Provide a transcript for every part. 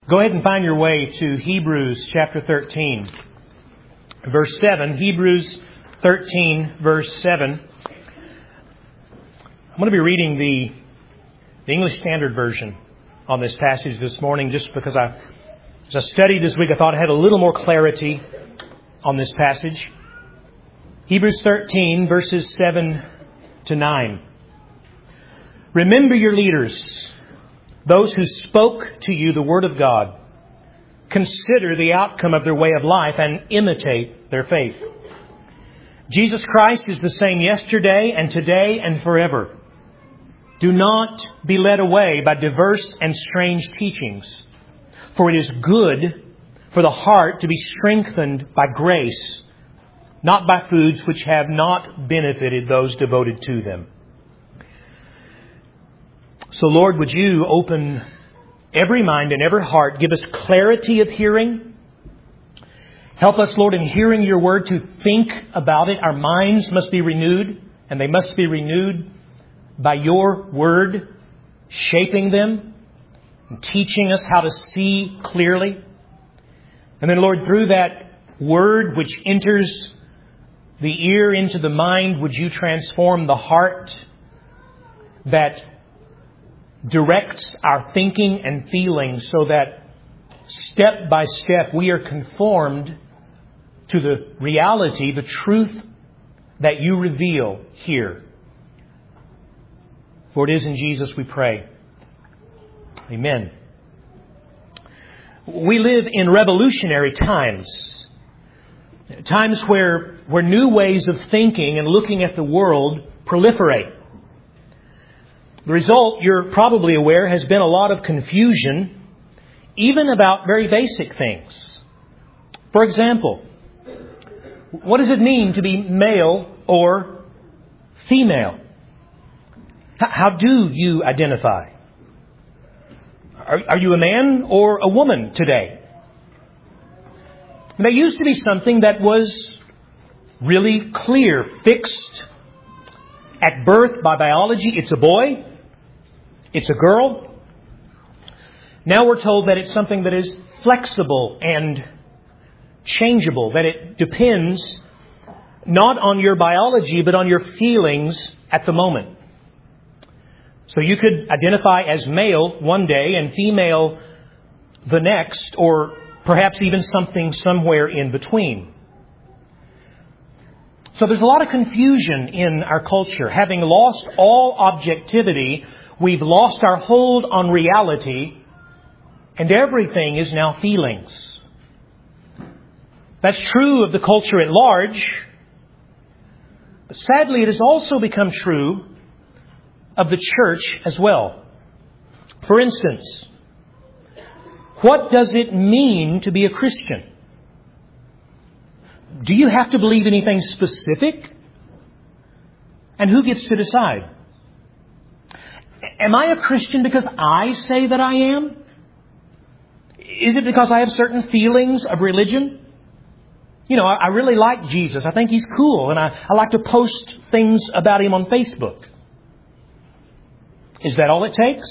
Go ahead and find your way to Hebrews chapter 13, verse 7. Hebrews 13, verse 7. I'm going to be reading the English Standard Version on this passage this morning just because as I studied this week, I thought I had a little more clarity on this passage. Hebrews 13, verses 7 to 9. Remember your leaders, those who spoke to you the Word of God. Consider the outcome of their way of life and imitate their faith. Jesus Christ is the same yesterday and today and forever. Do not be led away by diverse and strange teachings, for it is good for the heart to be strengthened by grace, not by foods which have not benefited those devoted to them. So, Lord, would you open every mind and every heart, give us clarity of hearing. Help us, Lord, in hearing your word to think about it. Our minds must be renewed, and they must be renewed by your word, shaping them and teaching us how to see clearly. And then, Lord, through that word which enters the ear into the mind, would you transform the heart that directs our thinking and feeling so that step by step we are conformed to the reality, the truth that you reveal here. For it is in Jesus we pray. Amen. We live in revolutionary times. Times where new ways of thinking and looking at the world proliferate. The result, you're probably aware, has been a lot of confusion, even about very basic things. For example, what does it mean to be male or female? How do you identify? Are you a man or a woman today? That used to be something that was really clear, fixed at birth by biology. It's a boy. It's a girl. Now we're told that it's something that is flexible and changeable, that it depends not on your biology, but on your feelings at the moment. So you could identify as male one day and female the next, or perhaps even something somewhere in between. So there's a lot of confusion in our culture. Having lost all objectivity, we've lost our hold on reality, and everything is now feelings. That's true of the culture at large, but sadly it has also become true of the church as well. For instance, what does it mean to be a Christian? Do you have to believe anything specific? And who gets to decide? Am I a Christian because I say that I am? Is it because I have certain feelings of religion? You know, I really like Jesus. I think He's cool. And I like to post things about Him on Facebook. Is that all it takes?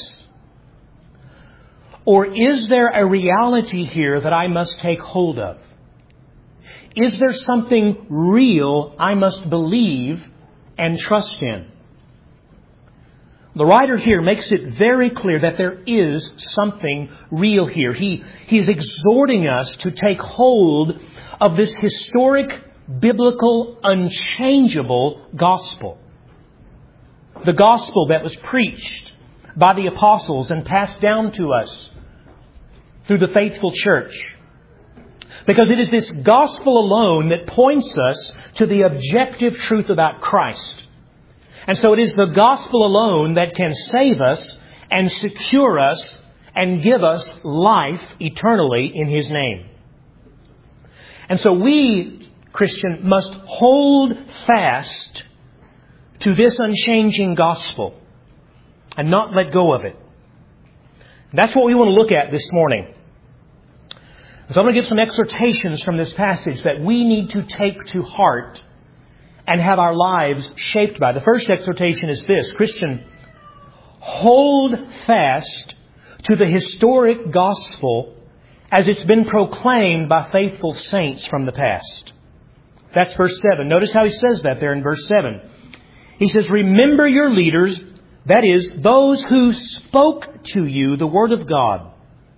Or is there a reality here that I must take hold of? Is there something real I must believe and trust in? The writer here makes it very clear that there is something real here. He is exhorting us to take hold of this historic, biblical, unchangeable gospel. The gospel that was preached by the apostles and passed down to us through the faithful church. Because it is this gospel alone that points us to the objective truth about Christ. And so it is the gospel alone that can save us and secure us and give us life eternally in His name. And so we, Christian, must hold fast to this unchanging gospel and not let go of it. That's what we want to look at this morning. So I'm going to give some exhortations from this passage that we need to take to heart and have our lives shaped by. The first exhortation is this: Christian, hold fast to the historic gospel as it's been proclaimed by faithful saints from the past. That's verse 7. Notice how he says that there in verse 7. He says, remember your leaders, that is, those who spoke to you the Word of God.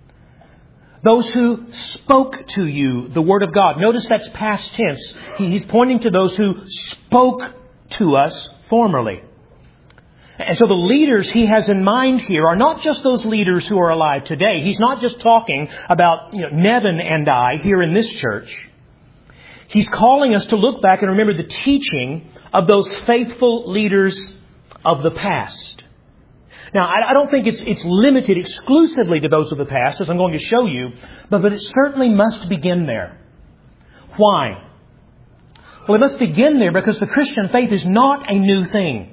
Those who spoke to you the Word of God. Notice that's past tense. He's pointing to those who spoke to us formerly. And so the leaders he has in mind here are not just those leaders who are alive today. He's not just talking about Nevin and I here in this church. He's calling us to look back and remember the teaching of those faithful leaders of the past. Now, I don't think it's limited exclusively to those of the past, as I'm going to show you, but it certainly must begin there. Why? Well, it must begin there because the Christian faith is not a new thing.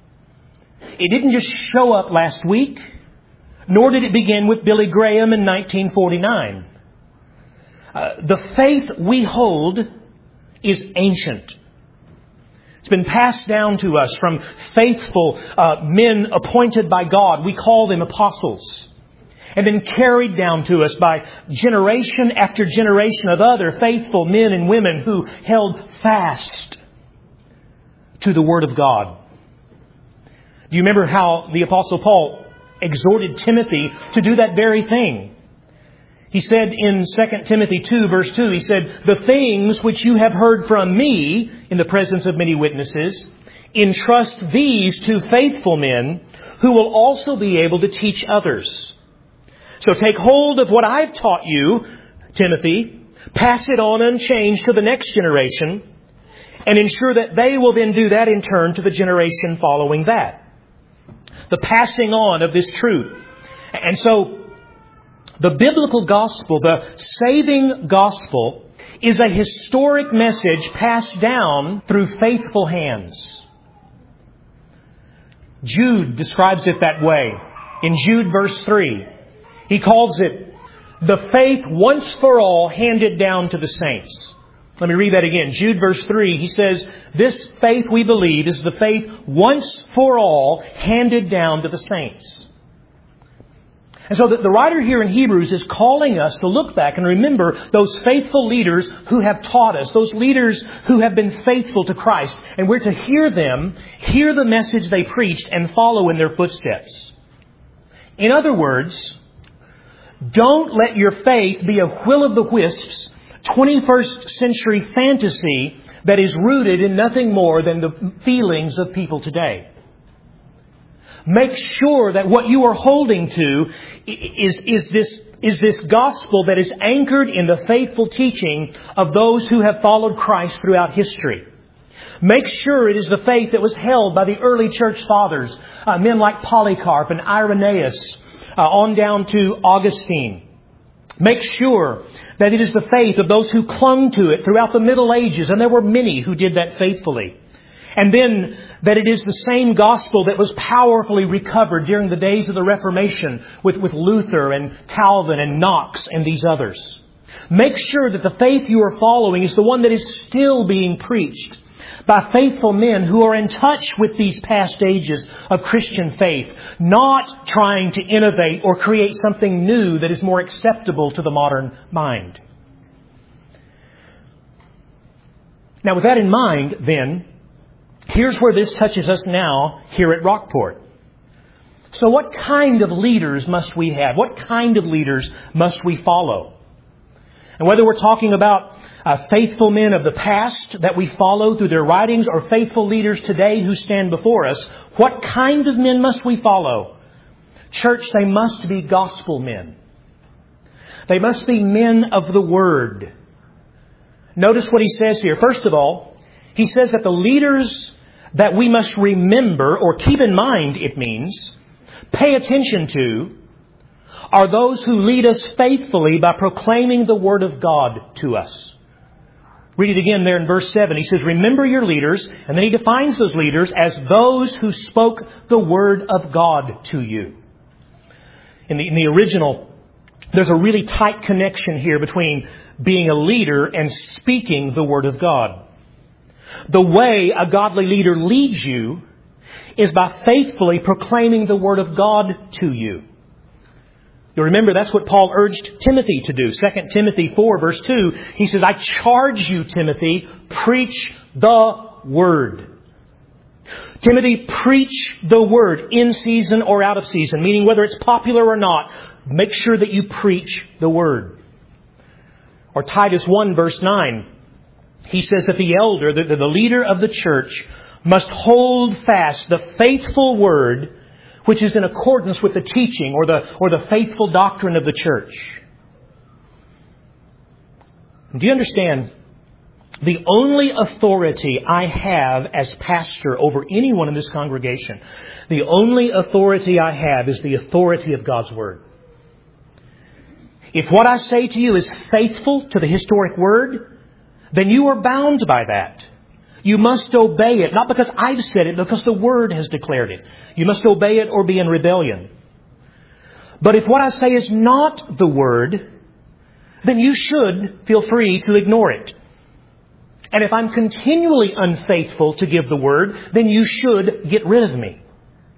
It didn't just show up last week, nor did it begin with Billy Graham in 1949. The faith we hold is ancient. It's been passed down to us from faithful men appointed by God. We call them apostles. And then carried down to us by generation after generation of other faithful men and women who held fast to the Word of God. Do you remember how the Apostle Paul exhorted Timothy to do that very thing? He said in 2 Timothy 2, verse 2, he said, the things which you have heard from me in the presence of many witnesses, entrust these to faithful men who will also be able to teach others. So take hold of what I've taught you, Timothy, pass it on unchanged to the next generation, and ensure that they will then do that in turn to the generation following that. The passing on of this truth. And so, the biblical gospel, the saving gospel, is a historic message passed down through faithful hands. Jude describes it that way. In Jude verse 3, he calls it the faith once for all handed down to the saints. Let me read that again. Jude verse 3, he says, this faith we believe is the faith once for all handed down to the saints. And so the writer here in Hebrews is calling us to look back and remember those faithful leaders who have taught us, those leaders who have been faithful to Christ. And we're to hear them, hear the message they preached, and follow in their footsteps. In other words, don't let your faith be a will-o'-the-wisps, 21st century fantasy that is rooted in nothing more than the feelings of people today. Make sure that what you are holding to is this gospel that is anchored in the faithful teaching of those who have followed Christ throughout history. Make sure it is the faith that was held by the early church fathers, men like Polycarp and Irenaeus, on down to Augustine. Make sure that it is the faith of those who clung to it throughout the Middle Ages, and there were many who did that faithfully. And then that it is the same gospel that was powerfully recovered during the days of the Reformation with Luther and Calvin and Knox and these others. Make sure that the faith you are following is the one that is still being preached by faithful men who are in touch with these past ages of Christian faith, not trying to innovate or create something new that is more acceptable to the modern mind. Now, with that in mind, then, here's where this touches us now here at Rockport. So what kind of leaders must we have? What kind of leaders must we follow? And whether we're talking about faithful men of the past that we follow through their writings or faithful leaders today who stand before us, what kind of men must we follow? Church, they must be gospel men. They must be men of the Word. Notice what he says here. First of all, he says that the leaders that we must remember, or keep in mind, it means, pay attention to, are those who lead us faithfully by proclaiming the Word of God to us. Read it again there in verse 7. He says, remember your leaders, and then he defines those leaders as those who spoke the Word of God to you. In the original, there's a really tight connection here between being a leader and speaking the Word of God. The way a godly leader leads you is by faithfully proclaiming the Word of God to you. You'll remember that's what Paul urged Timothy to do. 2 Timothy 4 verse 2, he says, I charge you, Timothy, preach the Word. Timothy, preach the Word in season or out of season, meaning whether it's popular or not, make sure that you preach the Word. Or Titus 1 verse 9, he says that the elder, the leader of the church, must hold fast the faithful Word which is in accordance with the teaching or the faithful doctrine of the church. Do you understand? The only authority I have as pastor over anyone in this congregation, the only authority I have is the authority of God's Word. If what I say to you is faithful to the historic Word, then you are bound by that. You must obey it, not because I've said it, because the Word has declared it. You must obey it or be in rebellion. But if what I say is not the Word, then you should feel free to ignore it. And if I'm continually unfaithful to give the Word, then you should get rid of me.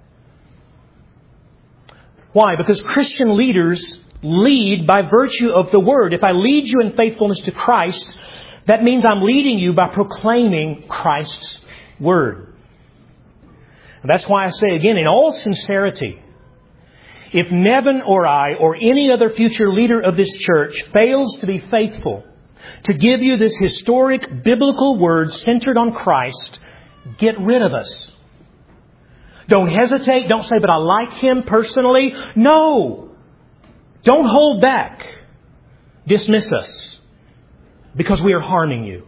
Why? Because Christian leaders lead by virtue of the Word. If I lead you in faithfulness to Christ, that means I'm leading you by proclaiming Christ's Word. And that's why I say again, in all sincerity, if Nevin or I or any other future leader of this church fails to be faithful to give you this historic biblical Word centered on Christ, get rid of us. Don't hesitate. Don't say, but I like him personally. No. Don't hold back. Dismiss us because we are harming you.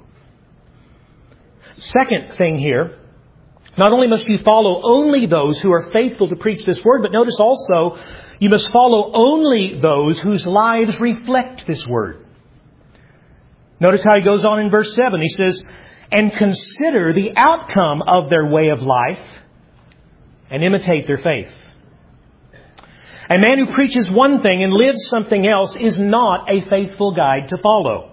Second thing here, not only must you follow only those who are faithful to preach this Word, but notice also you must follow only those whose lives reflect this Word. Notice how he goes on in verse 7. He says, and consider the outcome of their way of life and imitate their faith. A man who preaches one thing and lives something else is not a faithful guide to follow.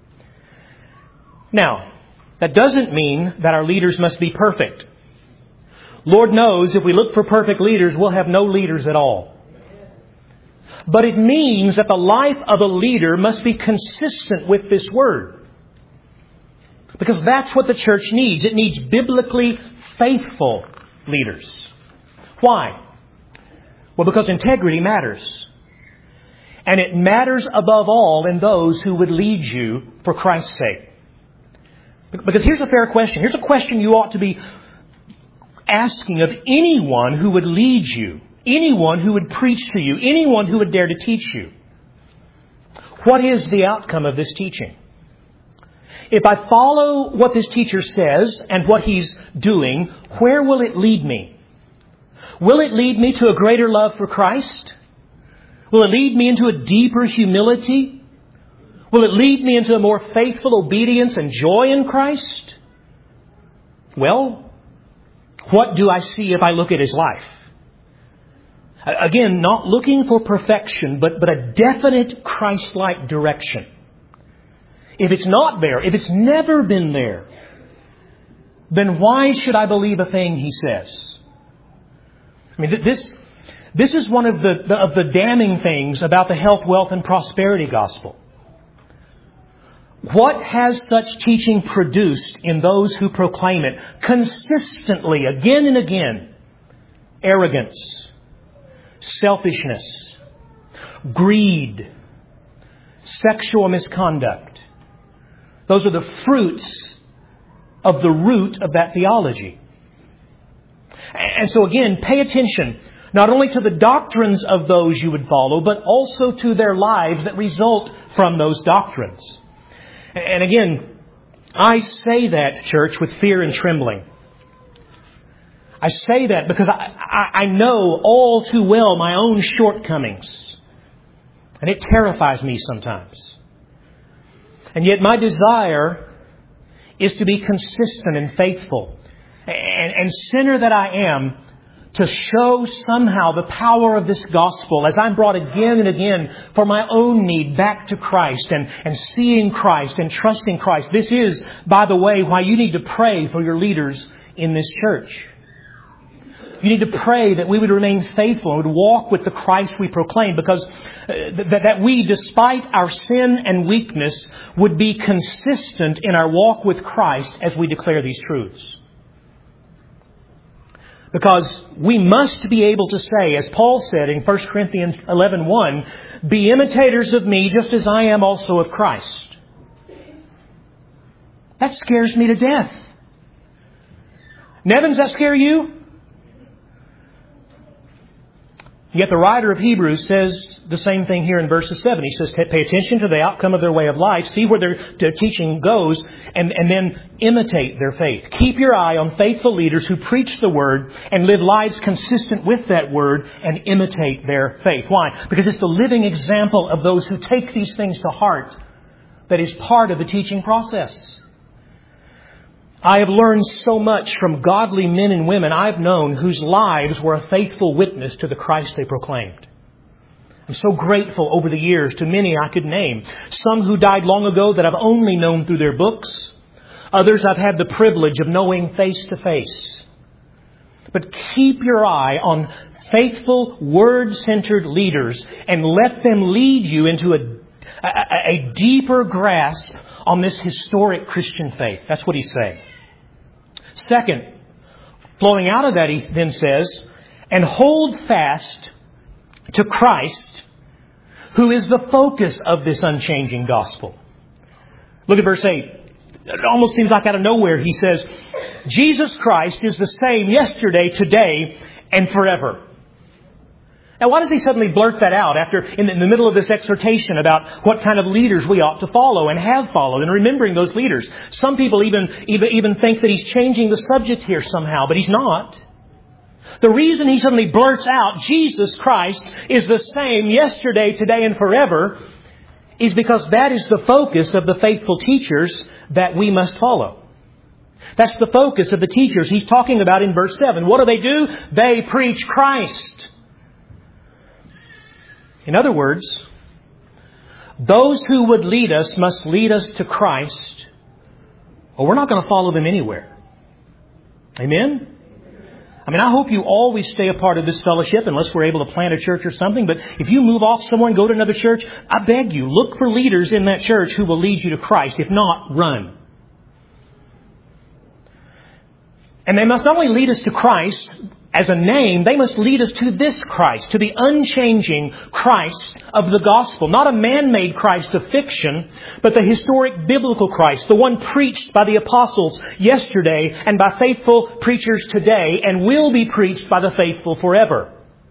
Now, that doesn't mean that our leaders must be perfect. Lord knows if we look for perfect leaders, we'll have no leaders at all. But it means that the life of a leader must be consistent with this Word. Because that's what the church needs. It needs biblically faithful leaders. Why? Well, because integrity matters. And it matters above all in those who would lead you for Christ's sake. Because here's a fair question. Here's a question you ought to be asking of anyone who would lead you. Anyone who would preach to you. Anyone who would dare to teach you. What is the outcome of this teaching? If I follow what this teacher says and what he's doing, where will it lead me? Will it lead me to a greater love for Christ? Will it lead me into a deeper humility? Will it lead me into a more faithful obedience and joy in Christ? Well, what do I see if I look at his life? Again, not looking for perfection, but a definite Christ-like direction. If it's not there, if it's never been there, then why should I believe a thing he says? I mean, this is one of the damning things about the health, wealth, and prosperity gospel. What has such teaching produced in those who proclaim it consistently, again and again? Arrogance, selfishness, greed, sexual misconduct. Those are the fruits of the root of that theology. And so again, pay attention not only to the doctrines of those you would follow, but also to their lives that result from those doctrines. And again, I say that, church, with fear and trembling. I say that because I know all too well my own shortcomings. And it terrifies me sometimes. And yet my desire is to be consistent and faithful. And sinner that I am, to show somehow the power of this gospel as I'm brought again and again for my own need back to Christ and seeing Christ and trusting Christ. This is, by the way, why you need to pray for your leaders in this church. You need to pray that we would remain faithful and would walk with the Christ we proclaim, because that we, despite our sin and weakness, would be consistent in our walk with Christ as we declare these truths. Because we must be able to say, as Paul said in 1 Corinthians 11:1, "Be imitators of me just as I am also of Christ." That scares me to death. Nevin, does that scare you? Yet the writer of Hebrews says the same thing here in verses 7. He says, pay attention to the outcome of their way of life, see where their teaching goes, and then imitate their faith. Keep your eye on faithful leaders who preach the Word and live lives consistent with that Word and imitate their faith. Why? Because it's the living example of those who take these things to heart that is part of the teaching process. I have learned so much from godly men and women I've known whose lives were a faithful witness to the Christ they proclaimed. I'm so grateful over the years to many I could name. Some who died long ago that I've only known through their books. Others I've had the privilege of knowing face to face. But keep your eye on faithful, Word-centered leaders and let them lead you into a deeper grasp on this historic Christian faith. That's what he's saying. Second, flowing out of that, he then says, "And hold fast to Christ, who is the focus of this unchanging gospel." Look at verse 8. It almost seems like out of nowhere he says, "Jesus Christ is the same yesterday, today, and forever." Now, why does he suddenly blurt that out after in the middle of this exhortation about what kind of leaders we ought to follow and have followed, and remembering those leaders? Some people even think that he's changing the subject here somehow, but he's not. The reason he suddenly blurts out, "Jesus Christ is the same yesterday, today, and forever," is because that is the focus of the faithful teachers that we must follow. That's the focus of the teachers he's talking about in verse 7. What do? They preach Christ. In other words, those who would lead us must lead us to Christ, or we're not going to follow them anywhere. Amen? I hope you always stay a part of this fellowship unless we're able to plant a church or something. But if you move off somewhere and go to another church, I beg you, look for leaders in that church who will lead you to Christ. If not, run. And they must not only lead us to Christ as a name, they must lead us to this Christ, to the unchanging Christ of the gospel. Not a man-made Christ of fiction, but the historic biblical Christ, the one preached by the apostles yesterday and by faithful preachers today and will be preached by the faithful forever.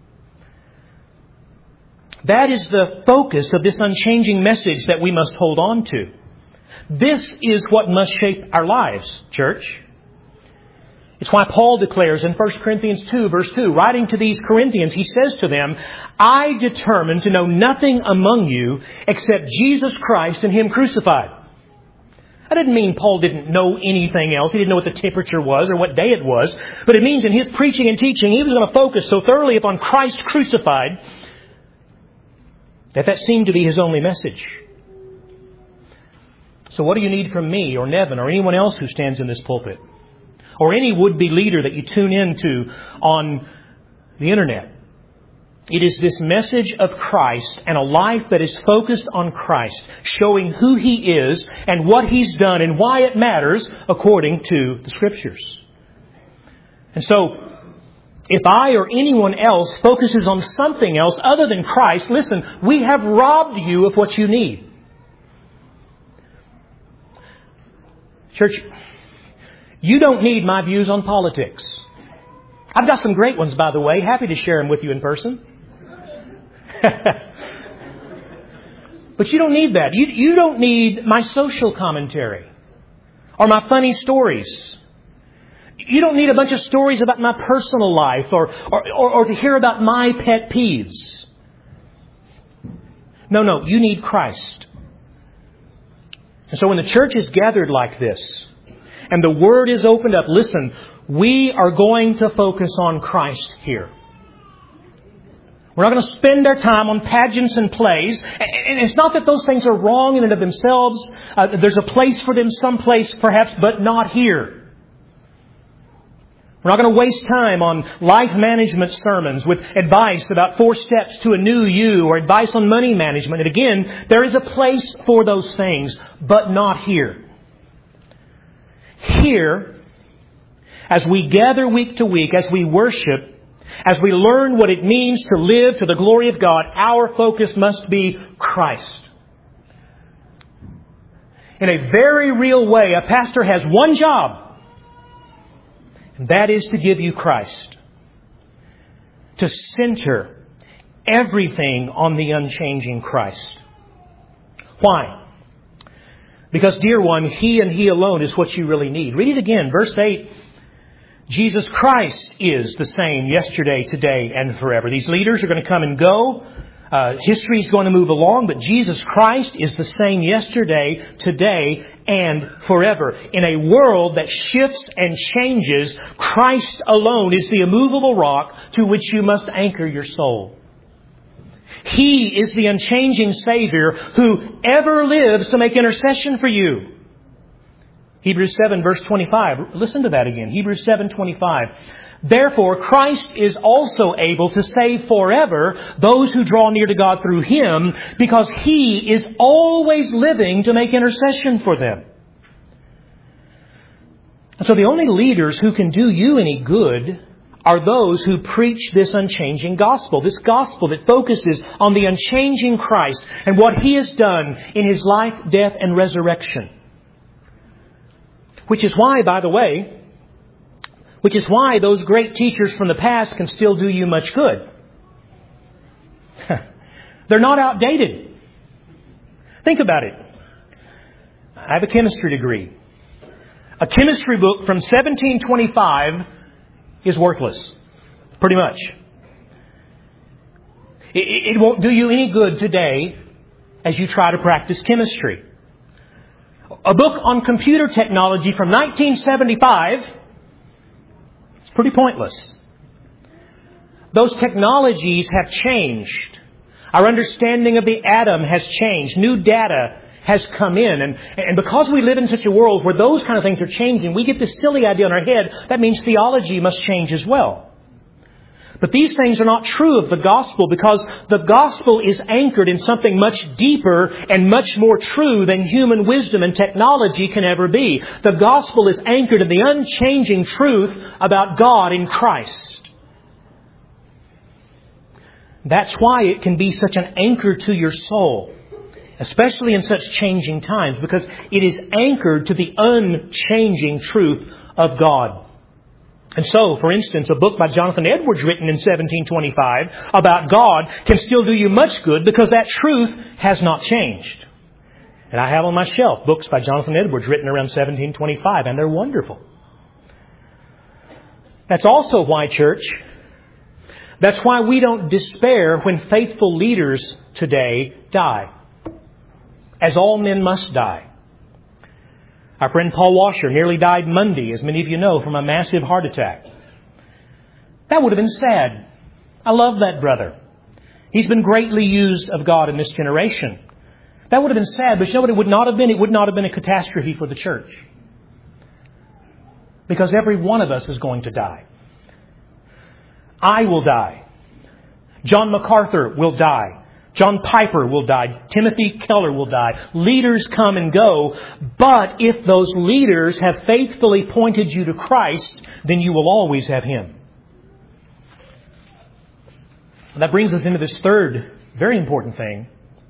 That is the focus of this unchanging message that we must hold on to. This is what must shape our lives, church. It's why Paul declares in 1 Corinthians 2, verse 2, writing to these Corinthians, he says to them, "I determined to know nothing among you except Jesus Christ and Him crucified." That didn't mean Paul didn't know anything else. He didn't know what the temperature was or what day it was. But it means in his preaching and teaching, he was going to focus so thoroughly upon Christ crucified that seemed to be his only message. So what do you need from me or Nevin or anyone else who stands in this pulpit? Or any would-be leader that you tune into on the internet? It is this message of Christ and a life that is focused on Christ, showing who He is and what He's done and why it matters according to the Scriptures. And so, if I or anyone else focuses on something else other than Christ, listen, we have robbed you of what you need. Church, you don't need my views on politics. I've got some great ones, by the way. Happy to share them with you in person. But you don't need that. You don't need my social commentary or my funny stories. You don't need a bunch of stories about my personal life or to hear about my pet peeves. No, you need Christ. And so when the church is gathered like this, and the Word is opened up, listen, we are going to focus on Christ here. We're not going to spend our time on pageants and plays. And it's not that those things are wrong in and of themselves. There's a place for them someplace perhaps, but not here. We're not going to waste time on life management sermons with advice about 4 steps to a new you or advice on money management. And again, there is a place for those things, but not here. Here, as we gather week to week, as we worship, as we learn what it means to live to the glory of God, our focus must be Christ. In a very real way, a pastor has one job. And that is to give you Christ. To center everything on the unchanging Christ. Why? Because, dear one, He and He alone is what you really need. Read it again. Verse 8. Jesus Christ is the same yesterday, today, and forever. These leaders are going to come and go. History is going to move along, but Jesus Christ is the same yesterday, today, and forever. In a world that shifts and changes, Christ alone is the immovable rock to which you must anchor your soul. He is the unchanging Savior who ever lives to make intercession for you. Hebrews 7 verse 25. Listen to that again. Hebrews 7:25. Therefore, Christ is also able to save forever those who draw near to God through Him, because He is always living to make intercession for them. And so the only leaders who can do you any good are those who preach this unchanging gospel. This gospel that focuses on the unchanging Christ and what He has done in His life, death, and resurrection. Which is why, by the way, those great teachers from the past can still do you much good. They're not outdated. Think about it. I have a chemistry degree. A chemistry book from 1725 is worthless. Pretty much. It won't do you any good today as you try to practice chemistry. A book on computer technology from 1975 is pretty pointless. Those technologies have changed. Our understanding of the atom has changed. New data has come in. And because we live in such a world where those kind of things are changing, we get this silly idea in our head, that means theology must change as well. But these things are not true of the gospel, because the gospel is anchored in something much deeper and much more true than human wisdom and technology can ever be. The gospel is anchored in the unchanging truth about God in Christ. That's why it can be such an anchor to your soul, especially in such changing times, because it is anchored to the unchanging truth of God. And so, for instance, a book by Jonathan Edwards written in 1725 about God can still do you much good because that truth has not changed. And I have on my shelf books by Jonathan Edwards written around 1725, and they're wonderful. That's also why, church, that's why we don't despair when faithful leaders today die, as all men must die. Our friend Paul Washer nearly died Monday, as many of you know, from a massive heart attack. That would have been sad. I love that brother. He's been greatly used of God in this generation. That would have been sad, but you know what it would not have been? It would not have been a catastrophe for the church. Because every one of us is going to die. I will die. John MacArthur will die. John Piper will die. Timothy Keller will die. Leaders come and go. But if those leaders have faithfully pointed you to Christ, then you will always have Him. That brings us into this third, very important thing.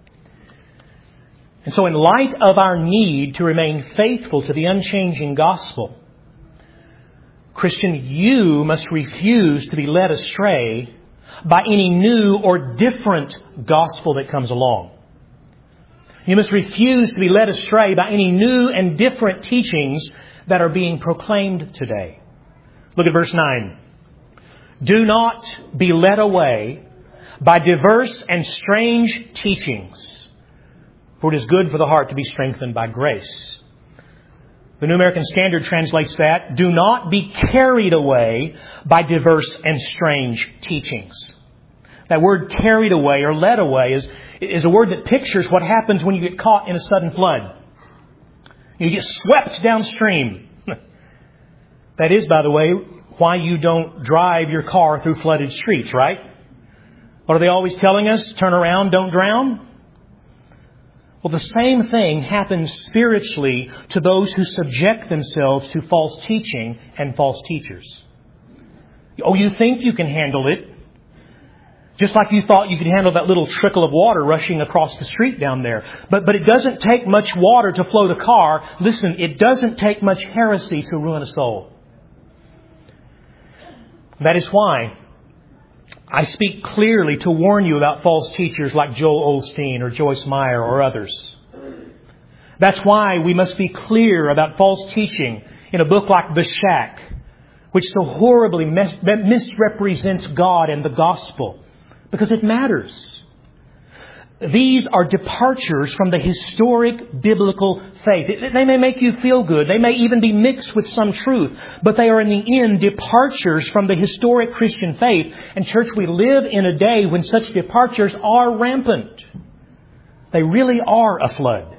And so in light of our need to remain faithful to the unchanging gospel, Christian, you must refuse to be led astray by any new or different gospel that comes along. You must refuse to be led astray by any new and different teachings that are being proclaimed today. Look at verse 9. Do not be led away by diverse and strange teachings, for it is good for the heart to be strengthened by grace. The New American Standard translates that, do not be carried away by diverse and strange teachings. That word carried away or led away is a word that pictures what happens when you get caught in a sudden flood. You get swept downstream. That is, by the way, why you don't drive your car through flooded streets, right? What are they always telling us? Turn around, don't drown? Well, the same thing happens spiritually to those who subject themselves to false teaching and false teachers. Oh, you think you can handle it? Just like you thought you could handle that little trickle of water rushing across the street down there. But it doesn't take much water to float a car. Listen, it doesn't take much heresy to ruin a soul. That is why I speak clearly to warn you about false teachers like Joel Osteen or Joyce Meyer or others. That's why we must be clear about false teaching in a book like The Shack, which so horribly misrepresents God and the gospel. Because it matters. These are departures from the historic biblical faith. They may make you feel good. They may even be mixed with some truth. But they are in the end departures from the historic Christian faith. And church, we live in a day when such departures are rampant. They really are a flood.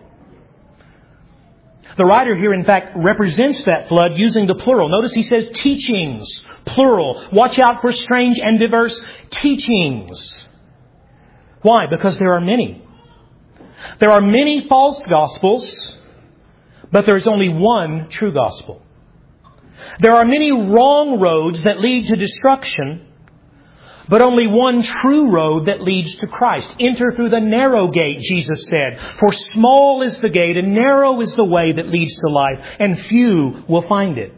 The writer here, in fact, represents that flood using the plural. Notice he says teachings, plural. Watch out for strange and diverse teachings. Why? Because there are many. There are many false gospels, but there is only one true gospel. There are many wrong roads that lead to destruction, but only one true road that leads to Christ. Enter through the narrow gate, Jesus said. For small is the gate and narrow is the way that leads to life, and few will find it.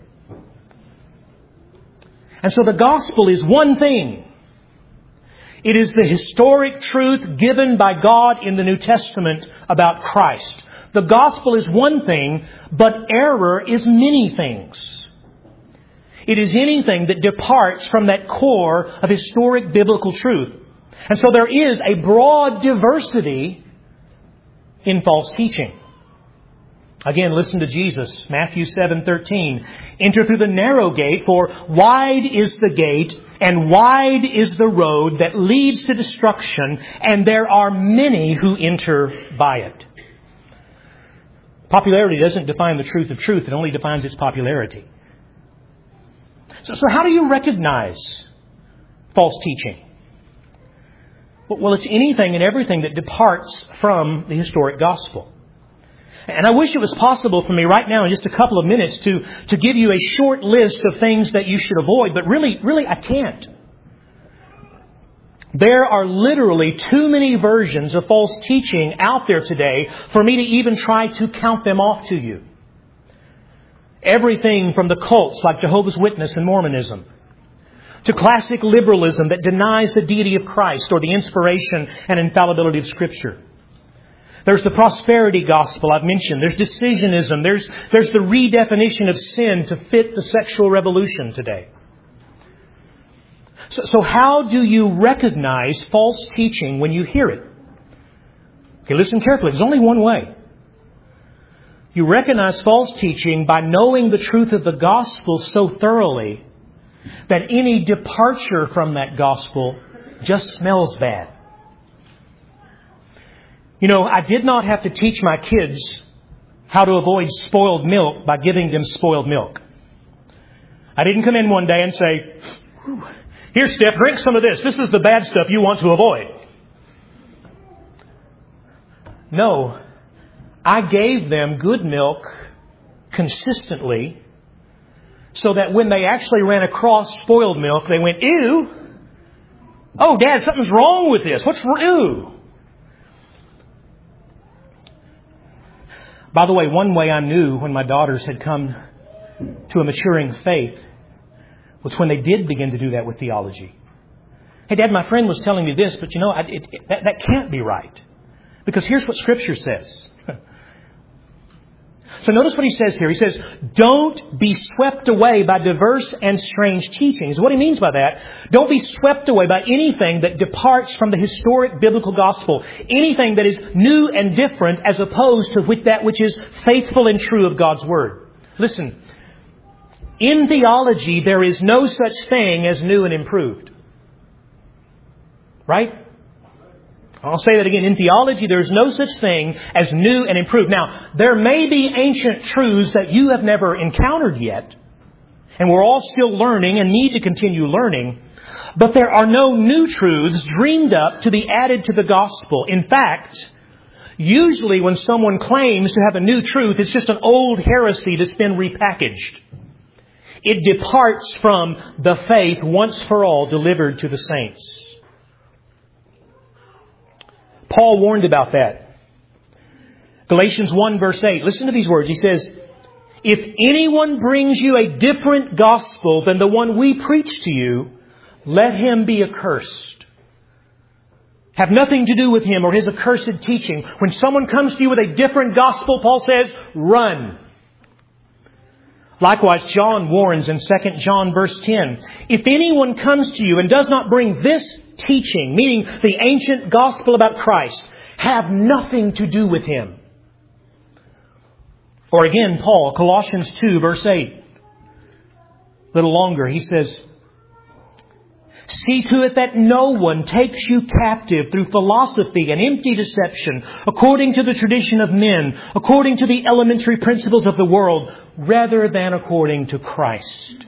And so the gospel is one thing. It is the historic truth given by God in the New Testament about Christ. The gospel is one thing, but error is many things. It is anything that departs from that core of historic biblical truth. And so there is a broad diversity in false teaching. Again, listen to Jesus, Matthew 7:13. Enter through the narrow gate, for wide is the gate and wide is the road that leads to destruction, and there are many who enter by it. Popularity doesn't define the truth of truth. It only defines its popularity. So how do you recognize false teaching? Well, it's anything and everything that departs from the historic gospel. And I wish it was possible for me right now in just a couple of minutes to give you a short list of things that you should avoid, but really I can't. There are literally too many versions of false teaching out there today for me to even try to count them off to you. Everything from the cults like Jehovah's Witness and Mormonism, to classic liberalism that denies the deity of Christ or the inspiration and infallibility of Scripture. There's the prosperity gospel I've mentioned. There's decisionism. There's the redefinition of sin to fit the sexual revolution today. So how do you recognize false teaching when you hear it? Okay, listen carefully. There's only one way. You recognize false teaching by knowing the truth of the gospel so thoroughly that any departure from that gospel just smells bad. You know, I did not have to teach my kids how to avoid spoiled milk by giving them spoiled milk. I didn't come in one day and say, "Here, Steph, drink some of this. This is the bad stuff you want to avoid." No, I gave them good milk consistently so that when they actually ran across spoiled milk, they went, "Ew! Oh, Dad, something's wrong with this. What's wrong? Ew!" By the way, one way I knew when my daughters had come to a maturing faith was when they did begin to do that with theology. "Hey, Dad, my friend was telling me this, but you know, that can't be right. Because here's what Scripture says." So notice what he says here. He says, don't be swept away by diverse and strange teachings. What he means by that, don't be swept away by anything that departs from the historic biblical gospel. Anything that is new and different as opposed to that which is faithful and true of God's Word. Listen, in theology, there is no such thing as new and improved. Right? I'll say that again. In theology, there is no such thing as new and improved. Now, there may be ancient truths that you have never encountered yet. And we're all still learning and need to continue learning. But there are no new truths dreamed up to be added to the gospel. In fact, usually when someone claims to have a new truth, it's just an old heresy that's been repackaged. It departs from the faith once for all delivered to the saints. Paul warned about that. Galatians 1 verse 8. Listen to these words. He says, if anyone brings you a different gospel than the one we preach to you, let him be accursed. Have nothing to do with him or his accursed teaching. When someone comes to you with a different gospel, Paul says, run. Likewise, John warns in 2 John verse 10, if anyone comes to you and does not bring this teaching, meaning the ancient gospel about Christ, have nothing to do with him. Or again, Paul, Colossians 2 verse 8, a little longer, he says, see to it that no one takes you captive through philosophy and empty deception, according to the tradition of men, according to the elementary principles of the world, rather than according to Christ.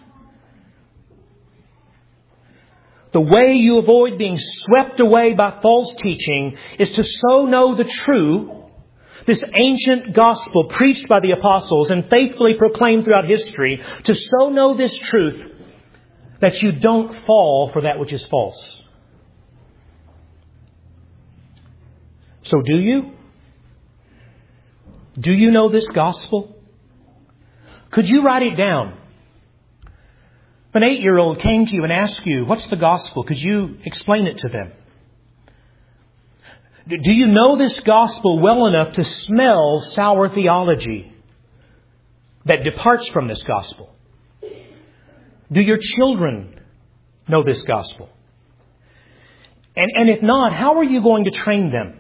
The way you avoid being swept away by false teaching is to so know the true, this ancient gospel preached by the apostles and faithfully proclaimed throughout history, to so know this truth that you don't fall for that which is false. So do you? Do you know this gospel? Could you write it down? If an 8-year-old came to you and asked you, what's the gospel? Could you explain it to them? Do you know this gospel well enough to smell sour theology that departs from this gospel? Do your children know this gospel? And if not, how are you going to train them?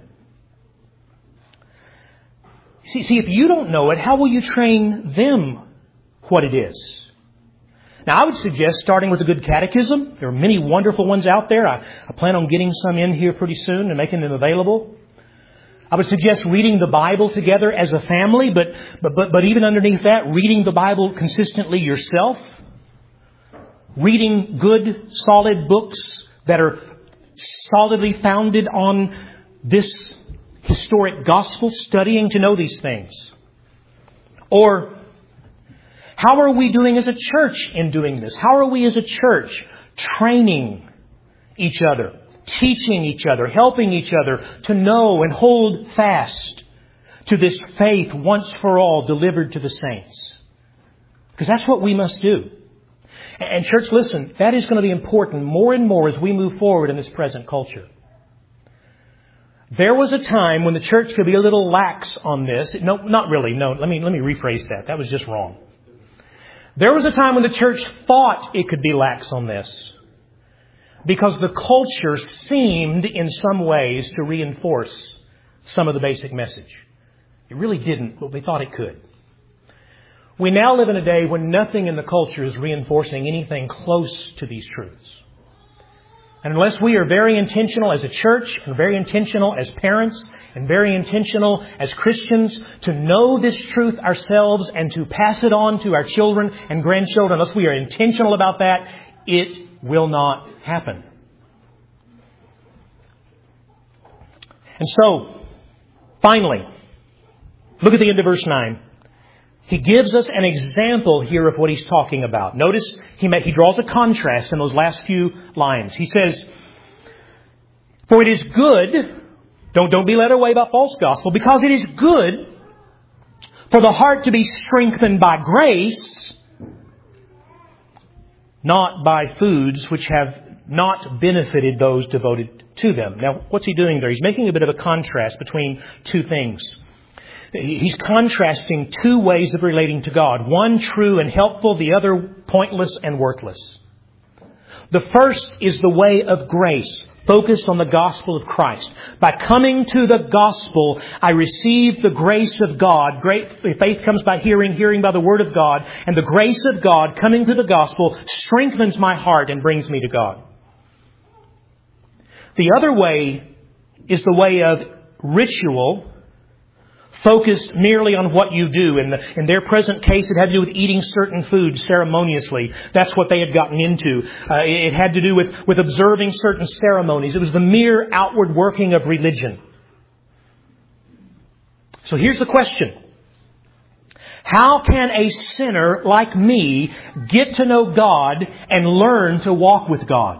See, if you don't know it, how will you train them what it is? Now, I would suggest starting with a good catechism. There are many wonderful ones out there. I plan on getting some in here pretty soon and making them available. I would suggest reading the Bible together as a family, but even underneath that, reading the Bible consistently yourself. Reading good, solid books that are solidly founded on this historic gospel, studying to know these things. Or, how are we doing as a church in doing this? How are we as a church training each other, teaching each other, helping each other to know and hold fast to this faith once for all delivered to the saints? Because that's what we must do. And church, listen, that is going to be important more and more as we move forward in this present culture. There was a time when the church could be a little lax on this. No, not really. No, let me rephrase that. That was just wrong. There was a time when the church thought it could be lax on this because the culture seemed in some ways to reinforce some of the basic message. It really didn't, but we thought it could. We now live in a day when nothing in the culture is reinforcing anything close to these truths. And unless we are very intentional as a church and very intentional as parents and very intentional as Christians to know this truth ourselves and to pass it on to our children and grandchildren, unless we are intentional about that, it will not happen. And so, finally, look at the end of verse 9. He gives us an example here of what he's talking about. Notice he draws a contrast in those last few lines. He says, for it is good, don't be led away by false gospel, because it is good for the heart to be strengthened by grace, not by foods which have not benefited those devoted to them. Now, what's he doing there? He's making a bit of a contrast between two things. He's contrasting two ways of relating to God. One true and helpful, the other pointless and worthless. The first is the way of grace, focused on the gospel of Christ. By coming to the gospel, I receive the grace of God. Faith comes by hearing, hearing by the word of God. And the grace of God coming to the gospel strengthens my heart and brings me to God. The other way is the way of ritual, focused merely on what you do. In their present case, it had to do with eating certain foods ceremoniously. That's what they had gotten into. It had to do with observing certain ceremonies. It was the mere outward working of religion. So here's the question. How can a sinner like me get to know God and learn to walk with God?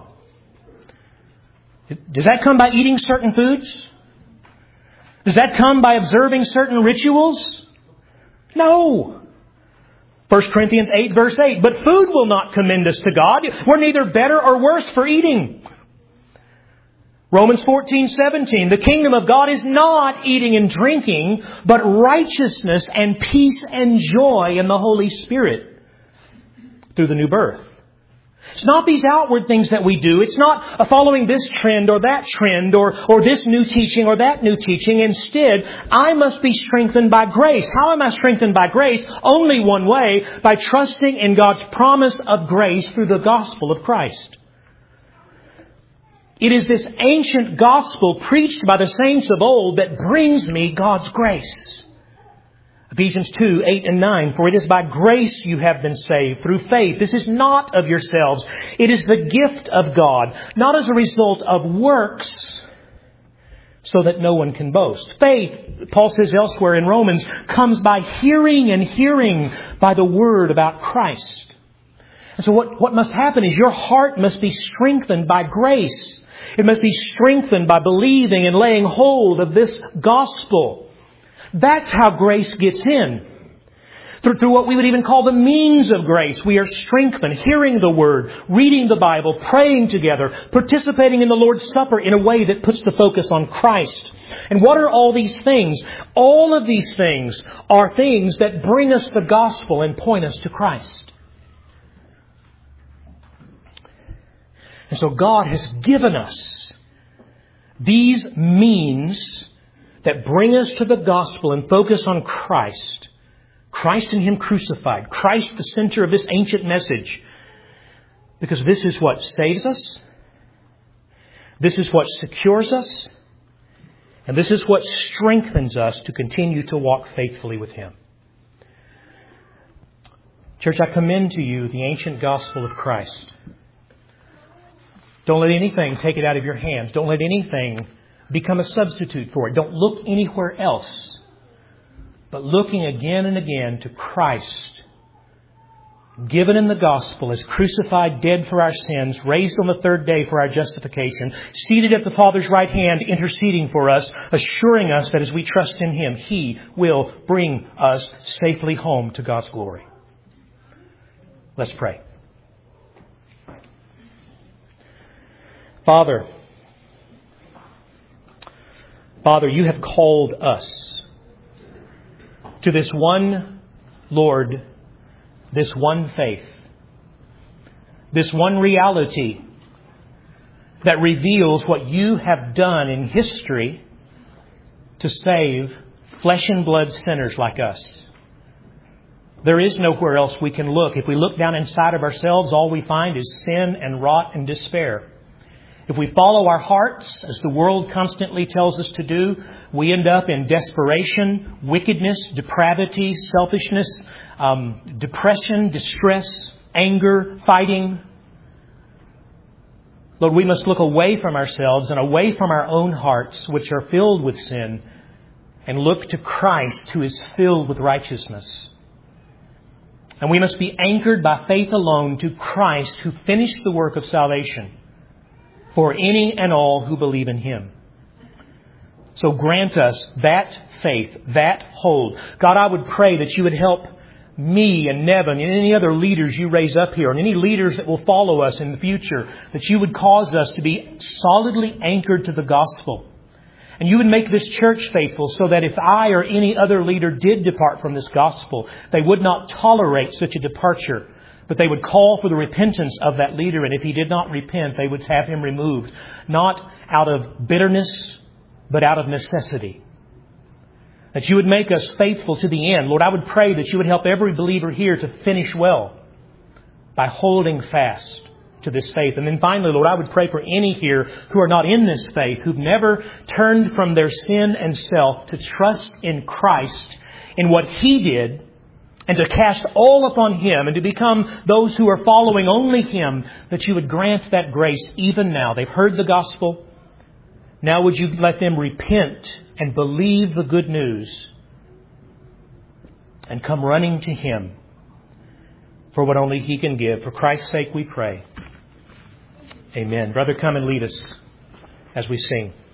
Does that come by eating certain foods? Does that come by observing certain rituals? No. 1 Corinthians 8 verse 8. But food will not commend us to God. We're neither better or worse for eating. Romans 14:17. The kingdom of God is not eating and drinking, but righteousness and peace and joy in the Holy Spirit through the new birth. It's not these outward things that we do. It's not following this trend or that trend or this new teaching or that new teaching. Instead, I must be strengthened by grace. How am I strengthened by grace? Only one way, by trusting in God's promise of grace through the gospel of Christ. It is this ancient gospel preached by the saints of old that brings me God's grace. Ephesians 2, 8 and 9. For it is by grace you have been saved through faith. This is not of yourselves. It is the gift of God, not as a result of works, so that no one can boast. Faith, Paul says elsewhere in Romans, comes by hearing and hearing by the word about Christ. And so what must happen is your heart must be strengthened by grace. It must be strengthened by believing and laying hold of this gospel. That's how grace gets in. Through what we would even call the means of grace, we are strengthened, hearing the Word, reading the Bible, praying together, participating in the Lord's Supper in a way that puts the focus on Christ. And what are all these things? All of these things are things that bring us the gospel and point us to Christ. And so God has given us these means that bring us to the gospel and focus on Christ. Christ and Him crucified. Christ the center of this ancient message. Because this is what saves us. This is what secures us. And this is what strengthens us to continue to walk faithfully with Him. Church, I commend to you the ancient gospel of Christ. Don't let anything take it out of your hands. Don't let anything become a substitute for it. Don't look anywhere else, but looking again and again to Christ, given in the gospel as crucified, dead for our sins, raised on the third day for our justification, seated at the Father's right hand, interceding for us, assuring us that as we trust in Him, He will bring us safely home to God's glory. Let's pray. Father, you have called us to this one Lord, this one faith, this one reality that reveals what you have done in history to save flesh and blood sinners like us. There is nowhere else we can look. If we look down inside of ourselves, all we find is sin and rot and despair. If we follow our hearts, as the world constantly tells us to do, we end up in desperation, wickedness, depravity, selfishness, depression, distress, anger, fighting. Lord, we must look away from ourselves and away from our own hearts, which are filled with sin, and look to Christ, who is filled with righteousness. And we must be anchored by faith alone to Christ, who finished the work of salvation for any and all who believe in Him. So grant us that faith, that hold. God, I would pray that you would help me and Nevin and any other leaders you raise up here and any leaders that will follow us in the future, that you would cause us to be solidly anchored to the gospel. And you would make this church faithful so that if I or any other leader did depart from this gospel, they would not tolerate such a departure, but they would call for the repentance of that leader. And if he did not repent, they would have him removed, not out of bitterness, but out of necessity. That you would make us faithful to the end. Lord, I would pray that you would help every believer here to finish well by holding fast to this faith. And then finally, Lord, I would pray for any here who are not in this faith, who've never turned from their sin and self to trust in Christ, in what He did, and to cast all upon Him and to become those who are following only Him, that You would grant that grace even now. They've heard the gospel. Now would You let them repent and believe the good news and come running to Him for what only He can give. For Christ's sake we pray. Amen. Brother, come and lead us as we sing.